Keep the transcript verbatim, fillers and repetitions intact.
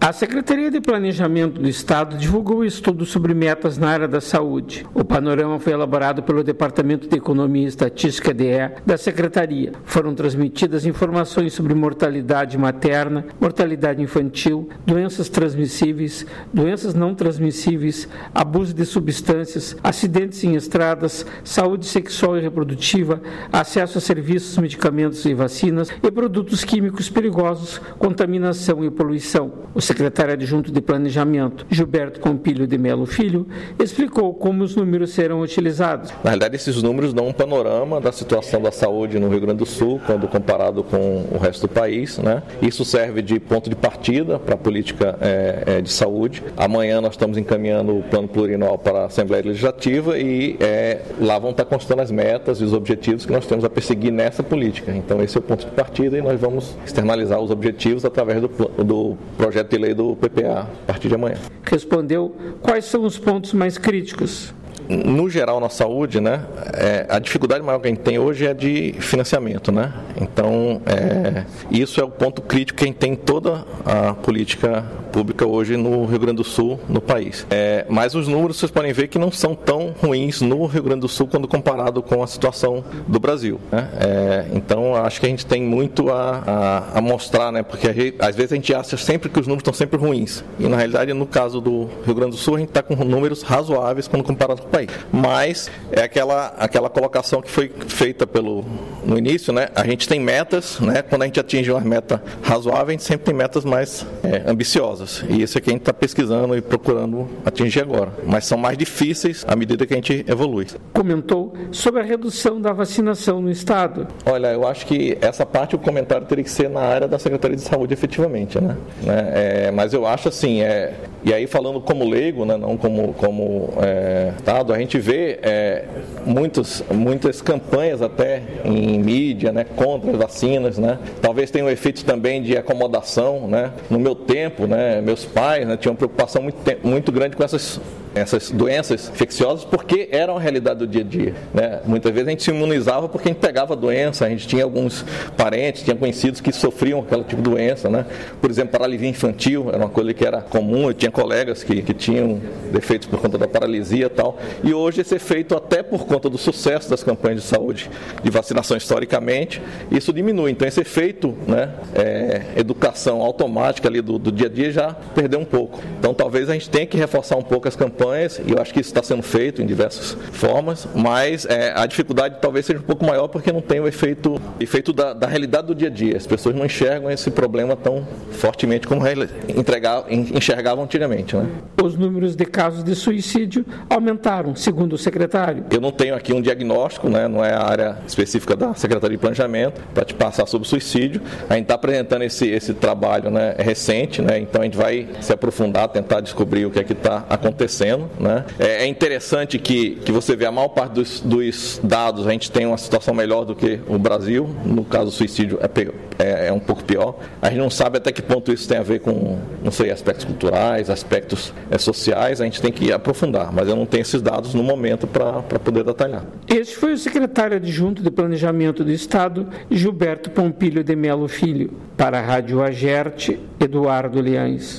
A Secretaria de Planejamento do Estado divulgou um estudo sobre metas na área da saúde. O panorama foi elaborado pelo Departamento de Economia e Estatística D E da Secretaria. Foram transmitidas informações sobre mortalidade materna, mortalidade infantil, doenças transmissíveis, doenças não transmissíveis, abuso de substâncias, acidentes em estradas, saúde sexual e reprodutiva, acesso a serviços, medicamentos e vacinas e produtos químicos perigosos, contaminação e poluição. O secretário adjunto de Planejamento, Gilberto Pompilho de Melo Filho, explicou como os números serão utilizados. Na realidade, esses números dão um panorama da situação da saúde no Rio Grande do Sul, quando comparado com o resto do país, né? Isso serve de ponto de partida para a política é, é, de saúde. Amanhã nós estamos encaminhando o plano plurianual para a Assembleia Legislativa e é, lá vão estar constando as metas e os objetivos que nós temos a perseguir nessa política. Então, esse é o ponto de partida e nós vamos externalizar os objetivos através do, do projeto de lei do P P A a partir de amanhã. Respondeu quais são os pontos mais críticos. No geral, na saúde, né, é, a dificuldade maior que a gente tem hoje é de financiamento, né? Então, é, isso é o ponto crítico que a gente tem em toda a política pública hoje no Rio Grande do Sul, no país. É, mas os números, vocês podem ver que não são tão ruins no Rio Grande do Sul quando comparado com a situação do Brasil, né? É, então, acho que a gente tem muito a, a, a mostrar, né? Porque a gente, às vezes a gente acha sempre que os números estão sempre ruins. E, na realidade, no caso do Rio Grande do Sul, a gente está com números razoáveis quando comparado com o país. Mas é aquela, aquela colocação que foi feita pelo, no início, né? A gente tem metas, né? Quando a gente atinge uma meta razoável, a gente sempre tem metas mais é, ambiciosas. E isso é que a gente está pesquisando e procurando atingir agora. Mas são mais difíceis à medida que a gente evolui. Comentou sobre a redução da vacinação no Estado. Olha, eu acho que essa parte, o comentário teria que ser na área da Secretaria de Saúde, efetivamente, né? É, mas eu acho assim, é, e aí falando como leigo, né? Não como, como é, Estado, a gente vê é, muitos, muitas campanhas até em mídia, né, contra as vacinas, né? Talvez tenha um efeito também de acomodação, né? No meu tempo, né, meus pais, né, tinham uma preocupação muito, muito grande com essas essas doenças infecciosas, porque eram a realidade do dia a dia, né? Muitas vezes a gente se imunizava porque a gente pegava a doença, a gente tinha alguns parentes, tinha conhecidos que sofriam aquele tipo de doença, né? Por exemplo, paralisia infantil era uma coisa que era comum, eu tinha colegas que, que tinham defeitos por conta da paralisia e tal, e hoje esse efeito, até por conta do sucesso das campanhas de saúde de vacinação historicamente, isso diminui. Então esse efeito, né, é, educação automática ali do, do dia a dia já perdeu um pouco. Então talvez a gente tenha que reforçar um pouco as campanhas, e eu acho que isso está sendo feito em diversas formas, mas é, a dificuldade talvez seja um pouco maior porque não tem o efeito, efeito da, da realidade do dia a dia. As pessoas não enxergam esse problema tão fortemente como entregar, enxergavam antigamente, né? Os números de casos de suicídio aumentaram, segundo o secretário. Eu não tenho aqui um diagnóstico, né? Não é a área específica da Secretaria de Planejamento para te passar sobre suicídio. A gente está apresentando esse, esse trabalho, né, recente, né? Então a gente vai se aprofundar, tentar descobrir o que é que está acontecendo. Né? É interessante que, que você vê a maior parte dos, dos dados, a gente tem uma situação melhor do que o Brasil. No caso do suicídio é, pior, é, é um pouco pior. A gente não sabe até que ponto isso tem a ver com, não sei, aspectos culturais, aspectos é, sociais, a gente tem que aprofundar, mas eu não tenho esses dados no momento para poder detalhar. Este foi o secretário adjunto de Planejamento do Estado, Gilberto Pompilho de Melo Filho. Para a Rádio Agerte, Eduardo Leães.